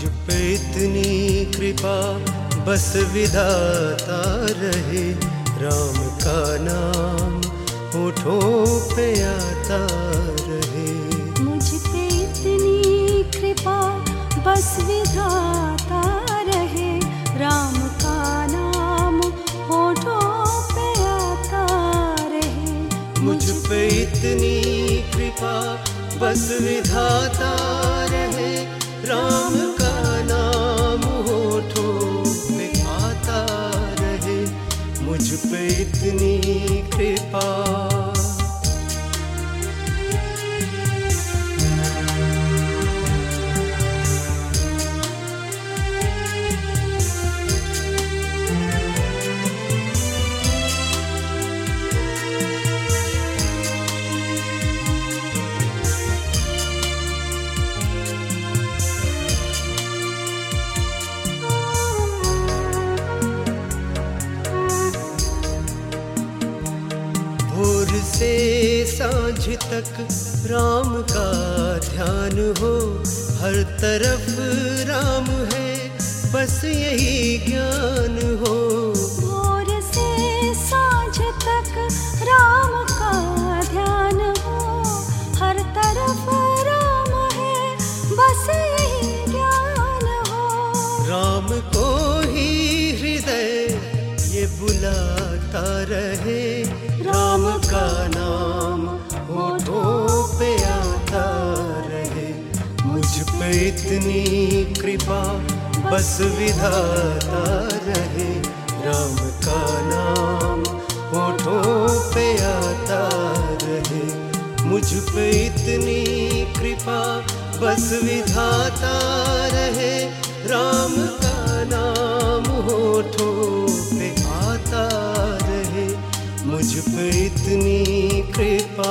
पे इतनी कृपा बस विधाता रहे, राम का नाम होठों पे आता रहे। मुझ पे इतनी कृपा बस विधाता रहे, राम का नाम होठों पे आता रहे। मुझ पे इतनी कृपा बस विधाता रहे, राम का नाम होठों पे आता रहे। मुझ पे इतनी कृपा। भोर से सांझ तक राम का ध्यान हो, हर तरफ राम है बस यही ज्ञान हो। भोर से सांझ तक राम का ध्यान हो, हर तरफ राम है बस यही ज्ञान हो। राम को ही हृदय ये बुलाता रहे, राम का नाम होठों पे आता रहे। मुझ पे इतनी कृपा बस विधाता रहे, राम का नाम होठों पे आता रहे। मुझ पे इतनी कृपा बस विधाता रहे, राम का नाम होठों पे आता रहे। मुझ पे इतनी कृपा।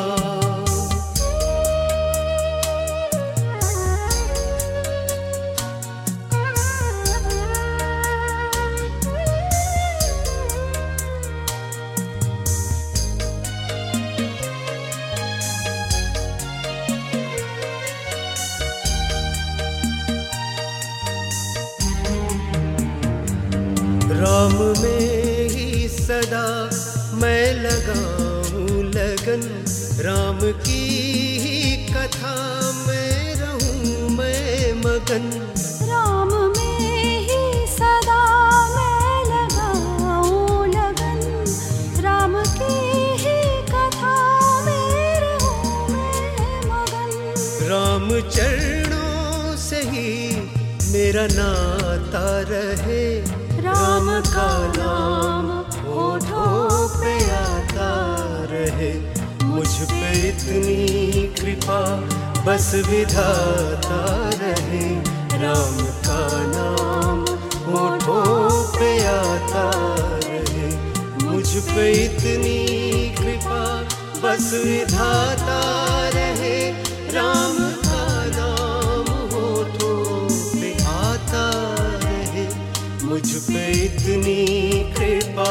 राम में ही सदा मैं लगाऊं लगन, राम की ही कथा में रहूं मैं मगन। राम में ही सदा मैं लगाऊं लगन, राम की ही कथा में रहूं मैं मगन। राम चरणों से ही मेरा नाता रहे, राम का नाम होठों पे आता रहे। मुझ पे इतनी कृपा बस विधाता रहे, राम का नाम होठों पे आता रहे। मुझ पे इतनी कृपा बस विधाता रहे, राम का नाम होठों पे आता रहे। मुझ पे इतनी कृपा।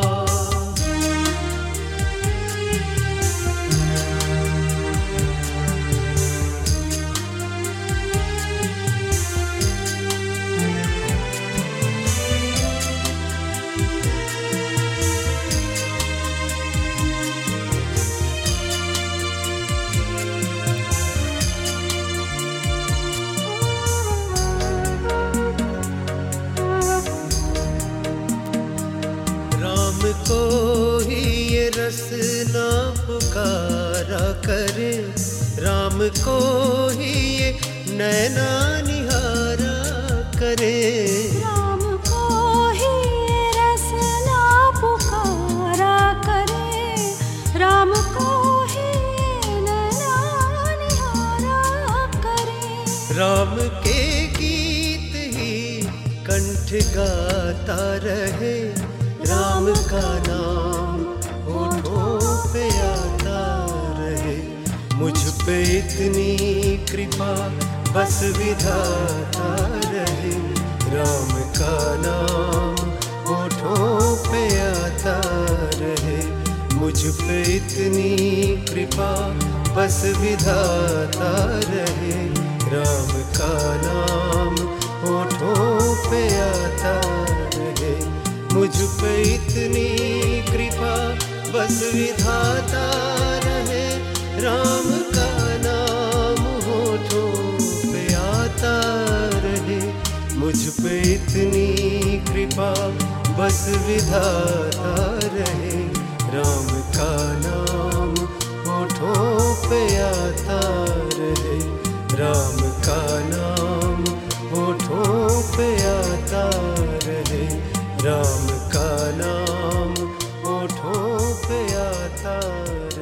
को ही ये रसना पुकारा करे, राम को ही ये नैना निहारा करे। राम को ही ये रसना पुकारा करे, राम को ही ये नैना निहारा करे। राम के गीत ही कंठ गाता रहे, राम का नाम होठों पे आता रहे। मुझ पे इतनी कृपा बस विधाता रहे, राम का नाम होठों पे आता रहे। मुझ पे इतनी कृपा बस विधाता रहे, राम का नाम पे आता रहे। मुझ पे इतनी कृपा बस विधाता रहे, राम का नाम होठों पे आता रहे। मुझ पे इतनी कृपा बस विधाता रहे, राम का नाम होठों पे आता रहे, राम का नाम होठों पे आता रहे, राम का नाम होठों पे आता रहे।